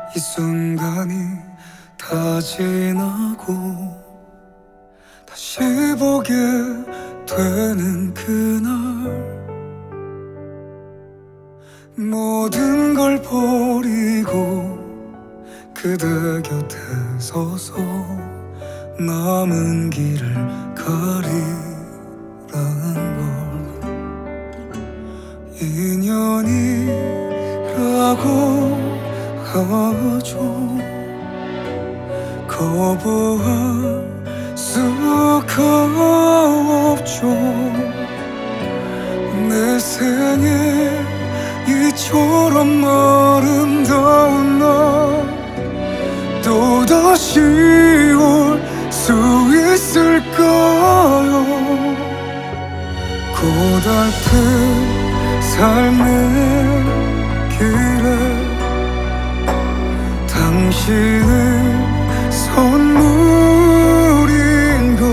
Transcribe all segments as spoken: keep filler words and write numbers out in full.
이 순간이 다 지나고 다시 보게 되는 그날, 모든 걸 버리고 그대 곁에 서서 남은 길을 가리라는 걸. 인연이라고 하죠. 거부할 수가 없죠. 내 생에 이처럼 아름다운 날 또다시 올 수 있을까요? 고달픈 삶의 길에 당신은 선물인 것.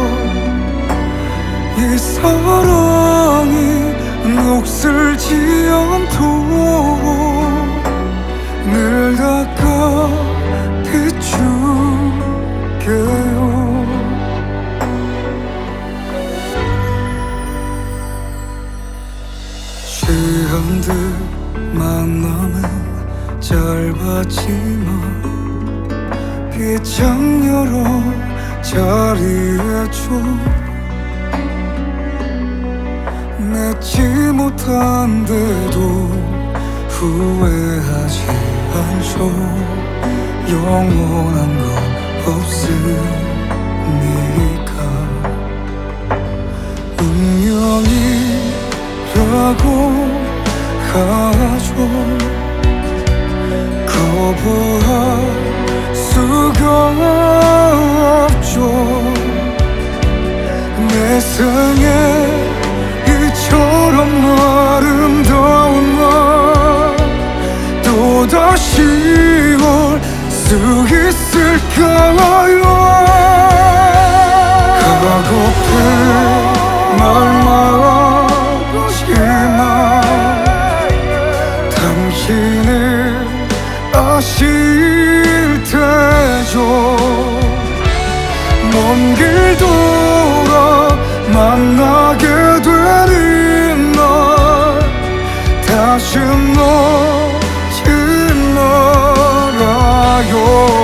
이 사랑이 녹슬지 않도록 늘 닦아 비출게요. 취한 듯 만남은 짧았지만 빗장 열어 자리에 줘. 맺지 못한데도 후회하지 않죠. 영원한 건 없으니까. 운명이라고 하죠. 거부할 수가 없죠. 내 생에 이처럼 아름다운 날 또다시 올 수 있을까요? 가고픈 말만 하지만 당신은 아실 테죠. 먼 길 돌아 만나게 되는 날 다시 오진 말아요.